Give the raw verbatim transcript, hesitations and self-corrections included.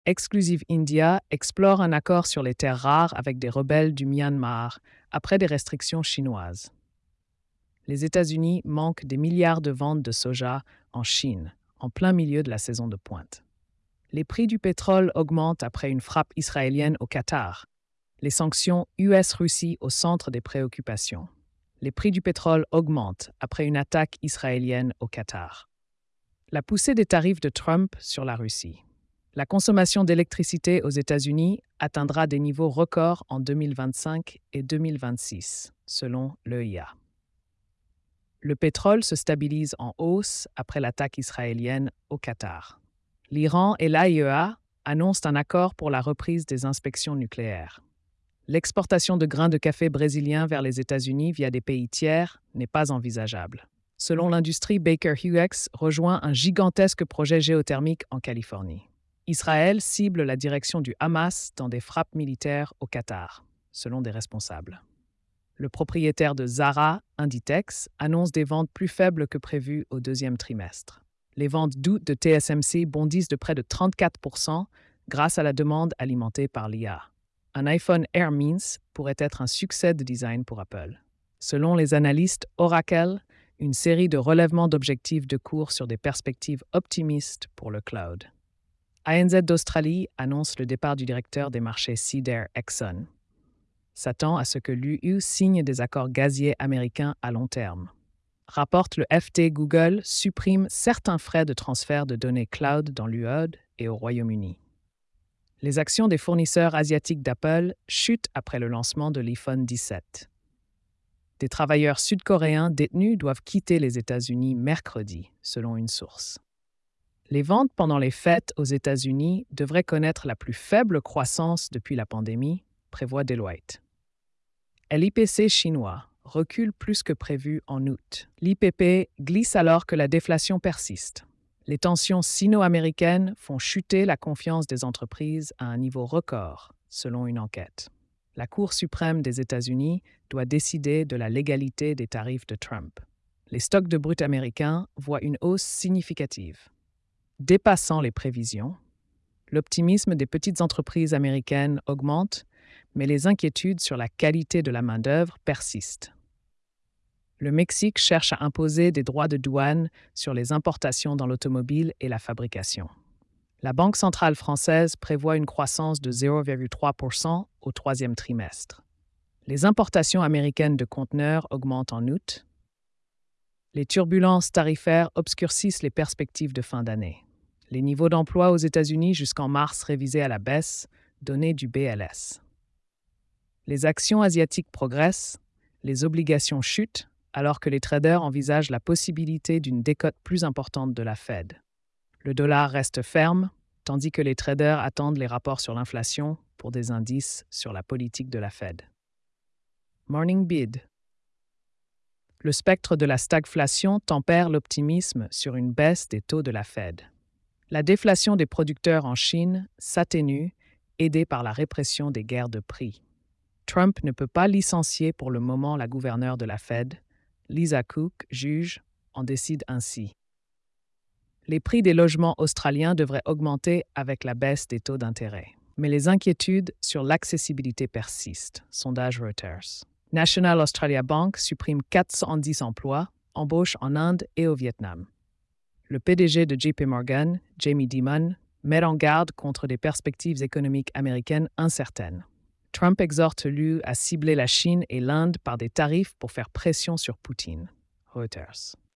Exclusive India explore un accord sur les terres rares avec des rebelles du Myanmar après des restrictions chinoises. Les États-Unis manquent des milliards de ventes de soja en Chine, en plein milieu de la saison de pointe. Les prix du pétrole augmentent après une frappe israélienne au Qatar. Les sanctions U S-Russie au centre des préoccupations. Les prix du pétrole augmentent après une attaque israélienne au Qatar. La poussée des tarifs de Trump sur la Russie. La consommation d'électricité aux États-Unis atteindra des niveaux records en deux mille vingt-cinq et deux mille vingt-six, selon l'E I A. Le pétrole se stabilise en hausse après l'attaque israélienne au Qatar. L'Iran et l'A I E A annoncent un accord pour la reprise des inspections nucléaires. L'exportation de grains de café brésiliens vers les États-Unis via des pays tiers n'est pas envisageable. Selon l'industrie, Baker Hughes rejoint un gigantesque projet géothermique en Californie. Israël cible la direction du Hamas dans des frappes militaires au Qatar, selon des responsables. Le propriétaire de Zara, Inditex, annonce des ventes plus faibles que prévues au deuxième trimestre. Les ventes d'août de T S M C bondissent de près de trente-quatre pour cent grâce à la demande alimentée par l'I A. Un iPhone Air Mince pourrait être un succès de design pour Apple. Selon les analystes, Oracle, une série de relèvements d'objectifs de cours sur des perspectives optimistes pour le cloud. A N Z d'Australie annonce le départ du directeur des marchés Cedar Exxon. S'attend à ce que l'U U signe des accords gaziers américains à long terme. Rapporte le F T, Google supprime certains frais de transfert de données cloud dans l'U E et au Royaume-Uni. Les actions des fournisseurs asiatiques d'Apple chutent après le lancement de l'iPhone dix-sept. Des travailleurs sud-coréens détenus doivent quitter les États-Unis mercredi, selon une source. Les ventes pendant les fêtes aux États-Unis devraient connaître la plus faible croissance depuis la pandémie, prévoit Deloitte. L'I P C chinois recule plus que prévu en août. L'I P P glisse alors que la déflation persiste. Les tensions sino-américaines font chuter la confiance des entreprises à un niveau record, selon une enquête. La Cour suprême des États-Unis doit décider de la légalité des tarifs de Trump. Les stocks de brut américains voient une hausse significative. Dépassant les prévisions, l'optimisme des petites entreprises américaines augmente, mais les inquiétudes sur la qualité de la main-d'œuvre persistent. Le Mexique cherche à imposer des droits de douane sur les importations dans l'automobile et la fabrication. La Banque centrale française prévoit une croissance de zéro virgule trois pour cent au troisième trimestre. Les importations américaines de conteneurs augmentent en août. Les turbulences tarifaires obscurcissent les perspectives de fin d'année. Les niveaux d'emploi aux États-Unis jusqu'en mars révisés à la baisse, données du B L S. Les actions asiatiques progressent, les obligations chutent, alors que les traders envisagent la possibilité d'une décote plus importante de la Fed. Le dollar reste ferme, tandis que les traders attendent les rapports sur l'inflation pour des indices sur la politique de la Fed. Morning Bid. Le spectre de la stagflation tempère l'optimisme sur une baisse des taux de la Fed. La déflation des producteurs en Chine s'atténue, aidée par la répression des guerres de prix. Trump ne peut pas licencier pour le moment la gouverneure de la Fed. Lisa Cook, juge, en décide ainsi. Les prix des logements australiens devraient augmenter avec la baisse des taux d'intérêt. Mais les inquiétudes sur l'accessibilité persistent. Sondage Reuters. National Australia Bank supprime quatre cent dix emplois, embauche en Inde et au Vietnam. Le P D G de J P Morgan, Jamie Dimon, met en garde contre des perspectives économiques américaines incertaines. Trump exhorte l'U E à cibler la Chine et l'Inde par des tarifs pour faire pression sur Poutine. Reuters.